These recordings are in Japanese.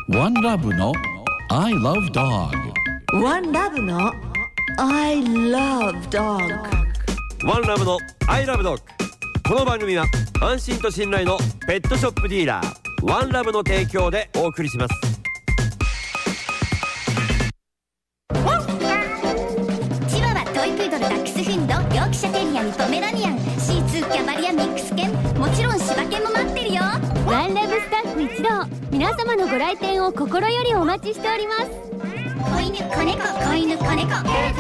ワンラブの I love dog。 ワンラブの I love dog。 ワンラブの I love dog。 この番組は安心と信頼のペットショップディーラーワンラブの提供でお送りします。 チワワ、トイプードル、ダックスフンド、ヨークシャテリアン、ポメラニアン、シーツー、キャバリア、ミックス犬、もちろん柴犬も待ってるよ。 ワンラブスタッフ一同、皆様のご来店を心よりお待ちしております。 子犬、子猫、子犬、子猫、ペットショップワンラ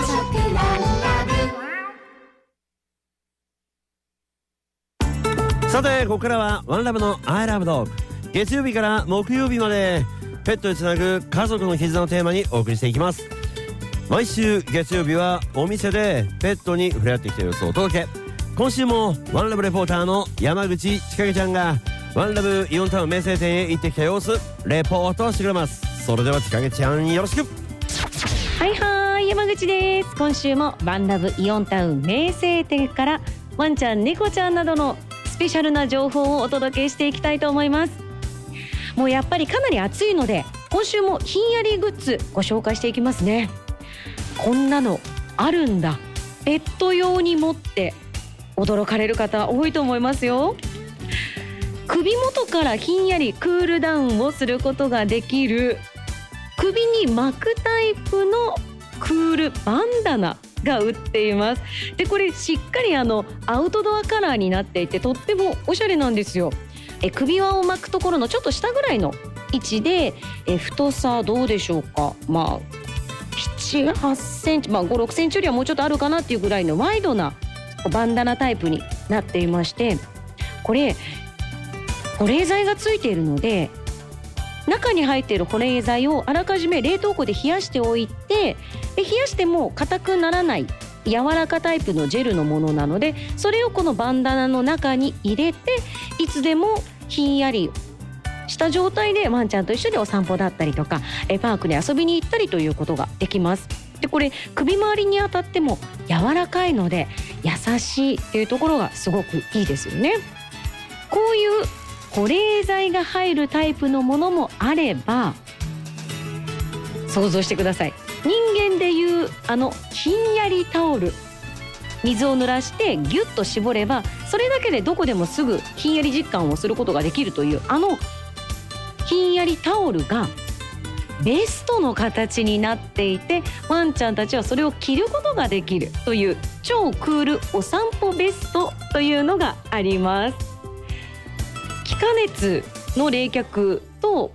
さて、ここからはワンラブの I love dog。 月曜日から木曜日までペットにつなぐ家族の絆をテーマにお送りしていきます。毎週月曜日はお店でペットに触れ合ってきた様子をお届け。今週もワンラブレポーターの山口千景ちゃんがワンラブイオンタウン名声店へ行ってきた様子レポートしてくれます。それでは千景ちゃん、よろしく。 はいはい、山口です。今週もワンラブイオンタウン名声店からワンちゃん、猫ちゃんなどのスペシャルな情報をお届けしていきたいと思います。もうやっぱりかなり暑いので、今週もひんやりグッズご紹介していきますね。こんなのあるんだ、ペット用に持って驚かれる方多いと思いますよ。首元からひんやりクールダウンをすることができる首に巻くタイプのクールバンダナが売っています。で、これしっかりアウトドアカラーになっていて、とってもおしゃれなんですよ。首輪を巻くところのちょっと下ぐらいの位置で、太さどうでしょうか、7、8センチ、5、6センチよりはもうちょっとあるかなっていうぐらいのワイドなバンダナタイプになっていまして、これ保冷剤がついているので、中に入っている保冷剤をあらかじめ冷凍庫で冷やしておいて、で冷やしても硬くならない柔らかタイプのジェルのものなので、それをこのバンダナの中に入れて、いつでもひんやりした状態でワンちゃんと一緒にお散歩だったりとかパークに遊びに行ったりということができます。で、これ首周りに当たっても柔らかいので優しいっていうところがすごくいいですよね。こういう保冷剤が入るタイプのものもあれば、想像してください。人間でいうひんやりタオル、水を濡らしてギュッと絞れば、それだけでどこでもすぐひんやり実感をすることができるというひんやりタオルがベストの形になっていて、ワンちゃんたちはそれを着ることができるという超クールお散歩ベストというのがあります。気化熱の冷却と、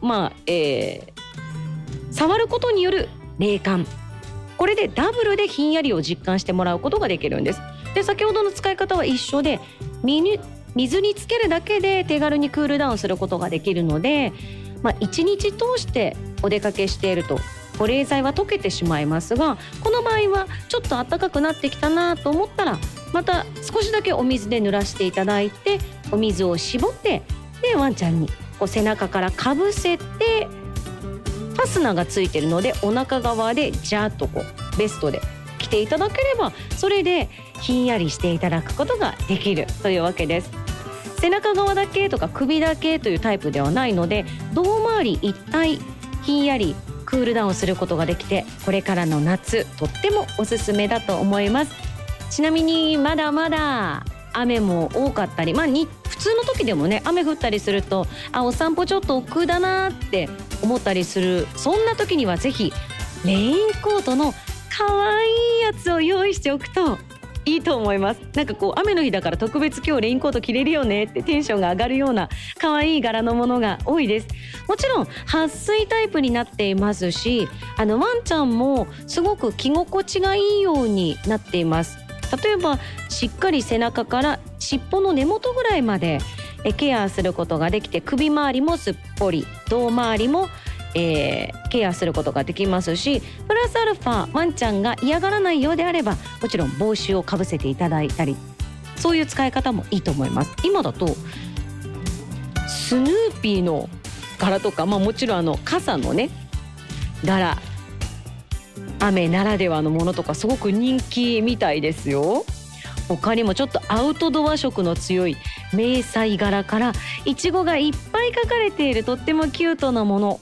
触ることによる冷感、これでダブルでひんやりを実感してもらうことができるんです。で、先ほどの使い方は一緒で、水につけるだけで手軽にクールダウンすることができるので、1日通してお出かけしていると保冷剤は溶けてしまいますが、この場合はちょっと暖かくなってきたなと思ったら、また少しだけお水で濡らしていただいて、お水を絞って、でワンちゃんに背中からかぶせて、ファスナーがついているのでお腹側でジャーッとベストで着ていただければ、それでひんやりしていただくことができるというわけです。背中側だけとか首だけというタイプではないので、胴回り一体ひんやりクールダウンすることができて、これからの夏とってもおすすめだと思います。ちなみにまだまだ雨も多かったり、普通の時でもね、雨降ったりするとお散歩ちょっと億劫だなって思ったりする、そんな時にはぜひレインコートの可愛いやつを用意しておくといいと思います。雨の日だから特別今日レインコート着れるよねってテンションが上がるような可愛い柄のものが多いです。もちろん撥水タイプになっていますし、ワンちゃんもすごく着心地がいいようになっています。例えばしっかり背中から尻尾の根元ぐらいまでケアすることができて、首周りもすっぽり、胴周りもケアすることができますし、プラスアルファワンちゃんが嫌がらないようであれば、もちろん帽子をかぶせていただいたり、そういう使い方もいいと思います。今だとスヌーピーの柄とか、もちろん傘のね柄、雨ならではのものとかすごく人気みたいですよ。他にもちょっとアウトドア色の強い迷彩柄からイチゴがいっぱい描かれているとってもキュートなもの、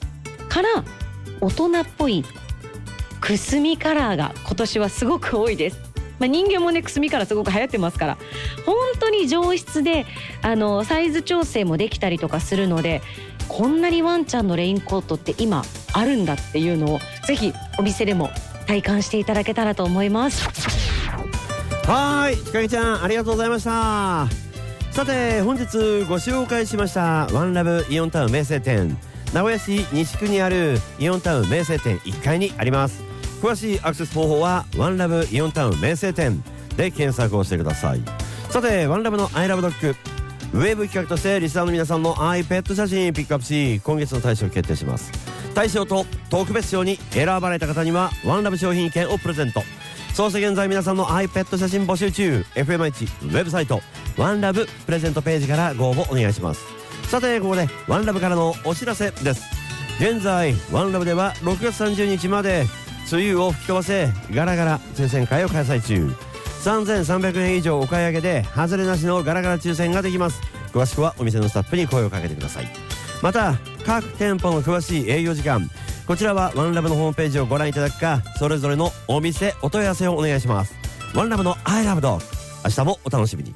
から大人っぽいくすみカラーが今年はすごく多いです。人間もねくすみカラーすごく流行ってますから、本当に上質でサイズ調整もできたりとかするので、こんなにワンちゃんのレインコートって今あるんだっていうのをぜひお店でも体感していただけたらと思います。 はい、ひかげちゃんありがとうございました。さて本日ご紹介しましたワンラブイオンタウン名声店、名古屋市西区にあるイオンタウン名声店1階にあります。詳しいアクセス方法はワンラブイオンタウン名声店で検索をしてください。さてワンラブのアイラブドッグウェブ企画としてリスナーの皆さんのアイペット写真ピックアップし、今月の大賞を決定します。大賞と特別賞に選ばれた方にはワンラブ商品券をプレゼント。そして現在皆さんのアイペット写真募集中。 FM1 ウェブサイトワンラブプレゼントページからご応募お願いします。さてここでワンラブからのお知らせです。現在ワンラブでは6月30日まで梅雨を吹き飛ばせガラガラ抽選会を開催中。3300円以上お買い上げで外れなしのガラガラ抽選ができます。詳しくはお店のスタッフに声をかけてください。また各店舗の詳しい営業時間、こちらはワンラブのホームページをご覧いただくか、それぞれのお店お問い合わせをお願いします。ワンラブのアイラブドッグ、明日もお楽しみに。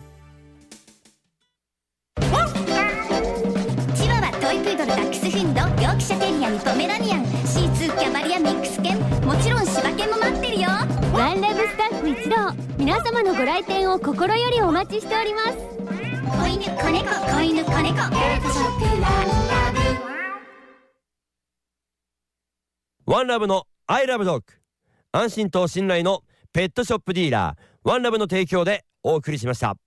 チワワ、トイプードル、ダックスフンド、ヨークシャテリアにポメラニアン、シーツー、キャバリア、ミックス犬、もちろん柴犬も待ってるよ。 ワンラブスタッフ一同、皆様のご来店を心よりお待ちしております。 子犬、子猫、子犬、子猫、ペットショップワンラブ。 ワンラブのアイラブドッグ、安心と信頼のペットショップディーラーワンラブの提供でお送りしました。